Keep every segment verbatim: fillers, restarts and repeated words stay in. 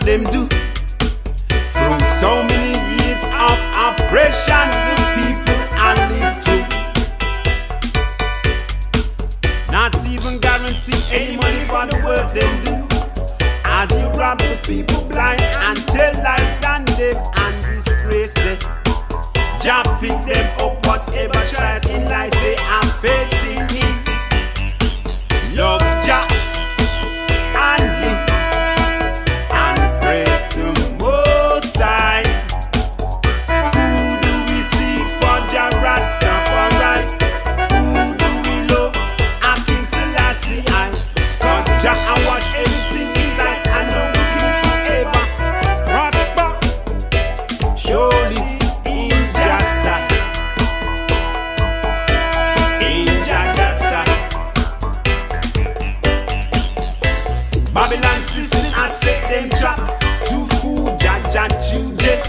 them do. Through so many years of oppression, the people are live through. Not even guarantee any money for the work them do. As you rob the people blind and tell lies on them and disgrace them. Jah pick them up whatever trials in life they are facing in. Love Jah and live and praise the Most High. Who do we seek for Jah Rastafari? Who do we love? King Selassie I. Cause Jah I watch everything inside and no wickedness could ever prosper. Surely in Jah sight, in Jah Jah sight. Babylon system I set them trap to fool Jah Jah children.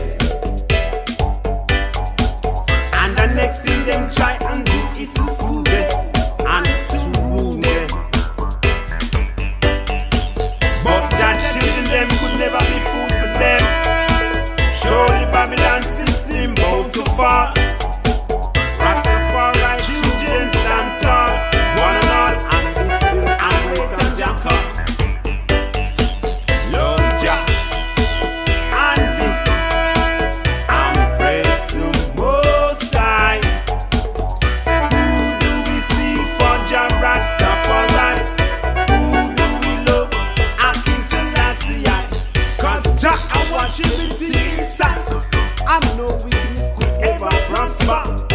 And the next thing them try and do is to school them and to rule them. But Jah children them could never be fooled for them. Surely Babylon system bound to fall. Rastafari children stand tall, one and all, and we still await and Jah come. Love Jah and live and praise the Most High. Who do we seek for Jah Rastafari? Who do we love? King Selassie I. Cause Jah I watch everything inside, and no wickedness could ever prosper.